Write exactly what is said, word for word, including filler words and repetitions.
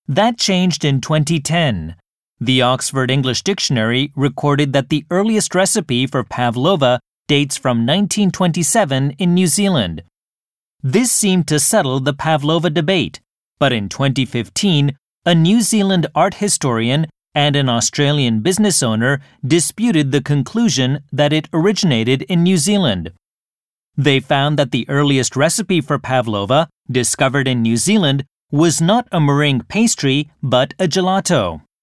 That changed in twenty ten. The Oxford English Dictionary recorded that the earliest recipe for pavlova dates from nineteen twenty-seven in New Zealand. This seemed to settle the pavlova debate, but in twenty fifteen, a New Zealand art historian and an Australian business owner disputed the conclusion that it originated in New Zealand. They found that the earliest recipe for pavlova, discovered in New Zealand, was not a meringue pastry but a gelato.